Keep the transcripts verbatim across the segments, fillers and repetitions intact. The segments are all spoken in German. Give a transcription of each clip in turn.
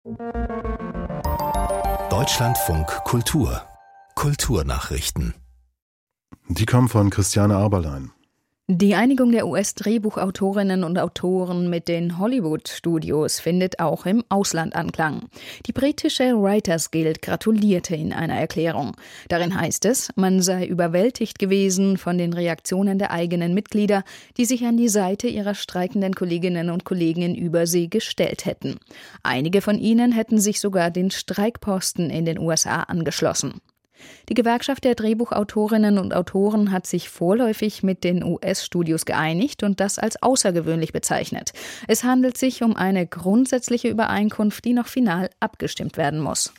Deutschlandfunk Kultur. Kulturnachrichten. Die kommen von Christiane Aberlein. Die Einigung der U S-Drehbuchautorinnen und Autoren mit den Hollywood-Studios findet auch im Ausland Anklang. Die britische Writers Guild gratulierte in einer Erklärung. Darin heißt es, man sei überwältigt gewesen von den Reaktionen der eigenen Mitglieder, die sich an die Seite ihrer streikenden Kolleginnen und Kollegen in Übersee gestellt hätten. Einige von ihnen hätten sich sogar den Streikposten in den U S A angeschlossen. Die Gewerkschaft der Drehbuchautorinnen und Autoren hat sich vorläufig mit den U S-Studios geeinigt und das als außergewöhnlich bezeichnet. Es handelt sich um eine grundsätzliche Übereinkunft, die noch final abgestimmt werden muss.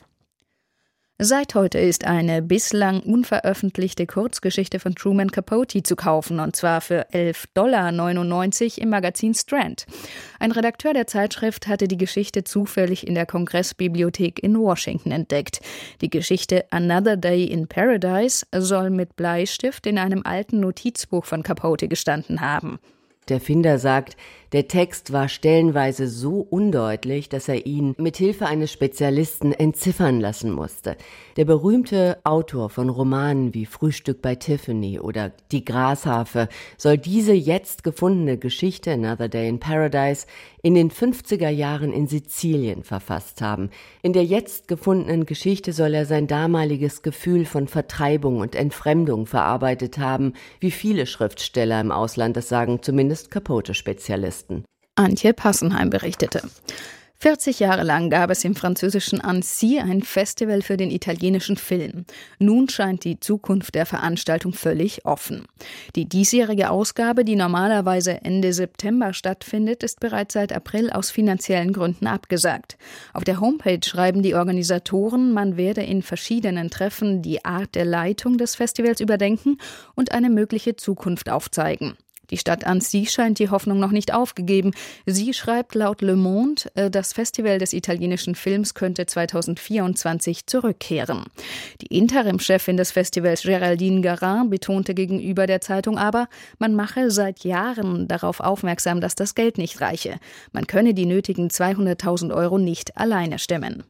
Seit heute ist eine bislang unveröffentlichte Kurzgeschichte von Truman Capote zu kaufen, und zwar für elf Komma neunundneunzig Dollar im Magazin Strand. Ein Redakteur der Zeitschrift hatte die Geschichte zufällig in der Kongressbibliothek in Washington entdeckt. Die Geschichte Another Day in Paradise soll mit Bleistift in einem alten Notizbuch von Capote gestanden haben. Der Finder sagt, der Text war stellenweise so undeutlich, dass er ihn mit Hilfe eines Spezialisten entziffern lassen musste. Der berühmte Autor von Romanen wie Frühstück bei Tiffany oder Die Grasharfe soll diese jetzt gefundene Geschichte Another Day in Paradise in den fünfziger Jahren in Sizilien verfasst haben. In der jetzt gefundenen Geschichte soll er sein damaliges Gefühl von Vertreibung und Entfremdung verarbeitet haben, wie viele Schriftsteller im Ausland das sagen, zumindest Capote-Spezialisten. Antje Passenheim berichtete. vierzig Jahre lang gab es im französischen Annecy ein Festival für den italienischen Film. Nun scheint die Zukunft der Veranstaltung völlig offen. Die diesjährige Ausgabe, die normalerweise Ende September stattfindet, ist bereits seit April aus finanziellen Gründen abgesagt. Auf der Homepage schreiben die Organisatoren, man werde in verschiedenen Treffen die Art der Leitung des Festivals überdenken und eine mögliche Zukunft aufzeigen. Die Stadt Annecy scheint die Hoffnung noch nicht aufgegeben. Sie schreibt laut Le Monde, das Festival des italienischen Films könnte zweitausendvierundzwanzig zurückkehren. Die Interimchefin des Festivals Géraldine Garin betonte gegenüber der Zeitung aber, man mache seit Jahren darauf aufmerksam, dass das Geld nicht reiche. Man könne die nötigen zweihunderttausend Euro nicht alleine stemmen.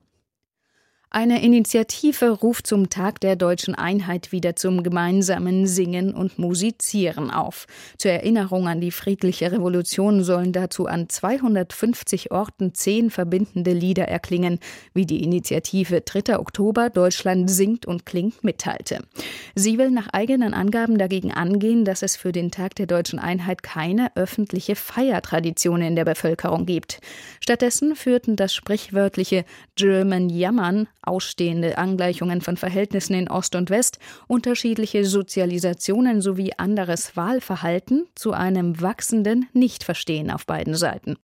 Eine Initiative ruft zum Tag der deutschen Einheit wieder zum gemeinsamen Singen und Musizieren auf. Zur Erinnerung an die friedliche Revolution sollen dazu an zweihundertfünfzig Orten zehn verbindende Lieder erklingen, wie die Initiative dritter Oktober Deutschland singt und klingt mitteilte. Sie will nach eigenen Angaben dagegen angehen, dass es für den Tag der deutschen Einheit keine öffentliche Feiertradition in der Bevölkerung gibt. Stattdessen führten das sprichwörtliche German Jammern, ausstehende Angleichungen von Verhältnissen in Ost und West, unterschiedliche Sozialisationen sowie anderes Wahlverhalten zu einem wachsenden Nichtverstehen auf beiden Seiten.